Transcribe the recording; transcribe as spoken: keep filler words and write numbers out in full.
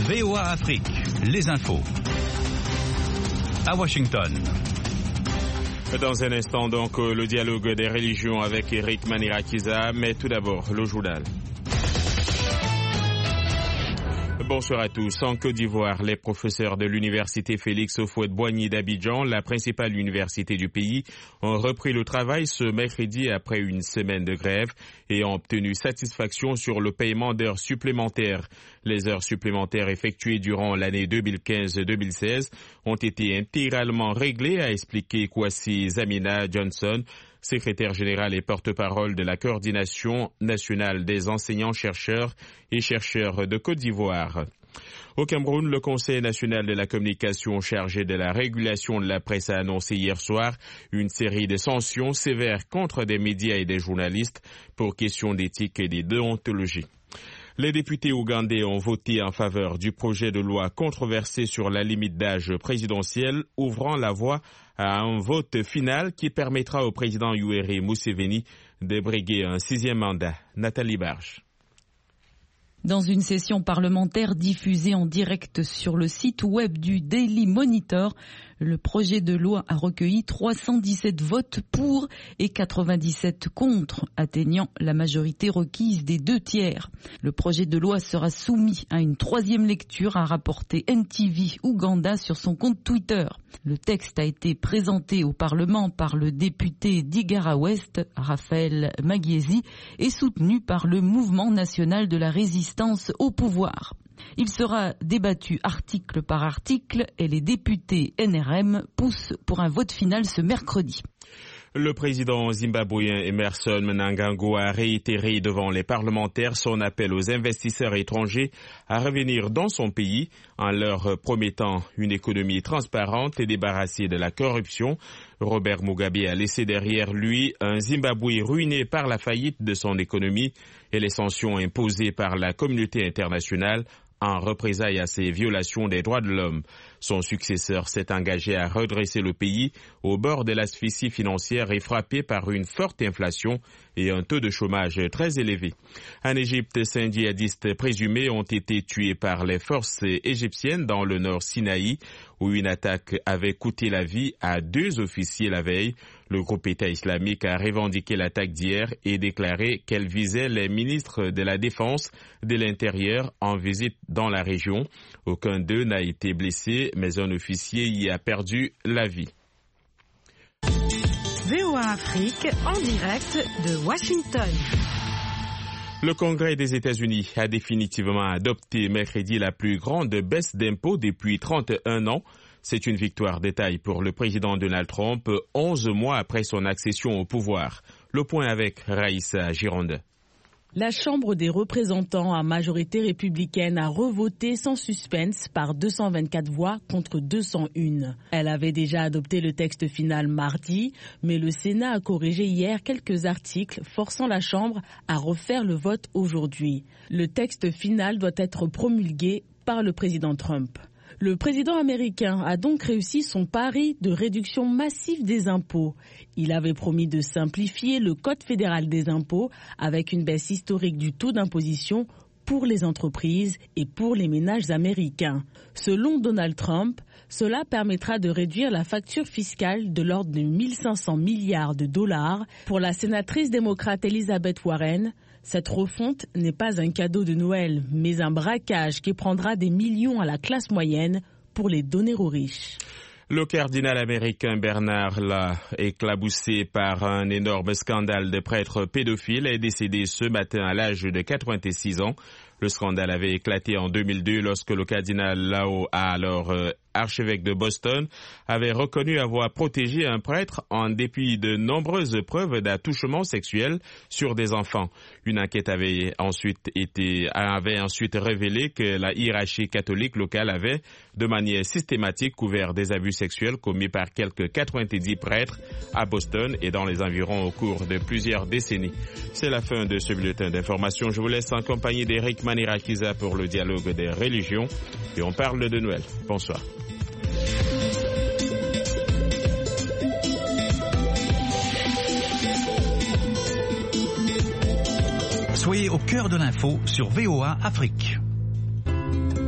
V O A Afrique, les infos. À Washington. Dans un instant, donc, le dialogue des religions avec Eric Manirakiza, mais tout d'abord, le journal. Bonsoir à tous. En Côte d'Ivoire, les professeurs de l'université Félix Houphouët-Boigny d'Abidjan, la principale université du pays, ont repris le travail ce mercredi après une semaine de grève et ont obtenu satisfaction sur le paiement d'heures supplémentaires. Les heures supplémentaires effectuées durant l'année deux mille quinze deux mille seize ont été intégralement réglées, a expliqué Kwasi Zamina Johnson, secrétaire général et porte-parole de la coordination nationale des enseignants-chercheurs et chercheurs de Côte d'Ivoire. Au Cameroun, le Conseil national de la communication chargé de la régulation de la presse a annoncé hier soir une série de sanctions sévères contre des médias et des journalistes pour questions d'éthique et de déontologie. Les députés ougandais ont voté en faveur du projet de loi controversé sur la limite d'âge présidentielle, ouvrant la voie à un vote final qui permettra au président Yoweri Museveni de briguer un sixième mandat. Nathalie Barge. Dans une session parlementaire diffusée en direct sur le site web du Daily Monitor, le projet de loi a recueilli trois cent dix-sept votes pour et quatre-vingt-dix-sept contre, atteignant la majorité requise des deux tiers. Le projet de loi sera soumis à une troisième lecture, a rapporté N T V Ouganda sur son compte Twitter. Le texte a été présenté au Parlement par le député d'Igara Ouest, Raphaël Magiesi, et soutenu par le Mouvement national de la résistance au pouvoir. Il sera débattu article par article et les députés N R M poussent pour un vote final ce mercredi. Le président zimbabwéen Emmerson Mnangagwa a réitéré devant les parlementaires son appel aux investisseurs étrangers à revenir dans son pays en leur promettant une économie transparente et débarrassée de la corruption. Robert Mugabe a laissé derrière lui un Zimbabwe ruiné par la faillite de son économie et les sanctions imposées par la communauté internationale en représailles à ces violations des droits de l'homme. Son successeur s'est engagé à redresser le pays au bord de l'asphyxie financière et frappé par une forte inflation et un taux de chômage très élevé. En Égypte, cinq djihadistes présumés ont été tués par les forces égyptiennes dans le nord Sinaï, où une attaque avait coûté la vie à deux officiers la veille. Le groupe État islamique a revendiqué l'attaque d'hier et déclaré qu'elle visait les ministres de la Défense de l'Intérieur en visite dans la région. Aucun d'eux n'a été blessé, mais un officier y a perdu la vie. V O A Afrique en direct de Washington. Le Congrès des États-Unis a définitivement adopté mercredi la plus grande baisse d'impôts depuis trente et un ans. C'est une victoire de taille pour le président Donald Trump, onze mois après son accession au pouvoir. Le point avec Raïssa Gironde. La Chambre des représentants à majorité républicaine a revoté sans suspense par deux cent vingt-quatre voix contre deux cent un. Elle avait déjà adopté le texte final mardi, mais le Sénat a corrigé hier quelques articles forçant la Chambre à refaire le vote aujourd'hui. Le texte final doit être promulgué par le président Trump. Le président américain a donc réussi son pari de réduction massive des impôts. Il avait promis de simplifier le Code fédéral des impôts avec une baisse historique du taux d'imposition pour les entreprises et pour les ménages américains. Selon Donald Trump, cela permettra de réduire la facture fiscale de l'ordre de mille cinq cents milliards de dollars. Pour la sénatrice démocrate Elizabeth Warren, cette refonte n'est pas un cadeau de Noël, mais un braquage qui prendra des millions à la classe moyenne pour les donner aux riches. Le cardinal américain Bernard Law, éclaboussé par un énorme scandale de prêtres pédophiles, est décédé ce matin à l'âge de quatre-vingt-six ans. Le scandale avait éclaté en deux mille deux lorsque le cardinal Law, alors euh, archevêque de Boston, avait reconnu avoir protégé un prêtre en dépit de nombreuses preuves d'attouchement sexuel sur des enfants. Une enquête avait ensuite été avait ensuite révélé que la hiérarchie catholique locale avait, de manière systématique, couvert des abus sexuels commis par quelques quatre-vingt-dix prêtres à Boston et dans les environs au cours de plusieurs décennies. C'est la fin de ce bulletin d'information. Je vous laisse en compagnie d'Eric Manirakiza pour le dialogue des religions et on parle de Noël. Bonsoir. Soyez au cœur de l'info sur V O A Afrique.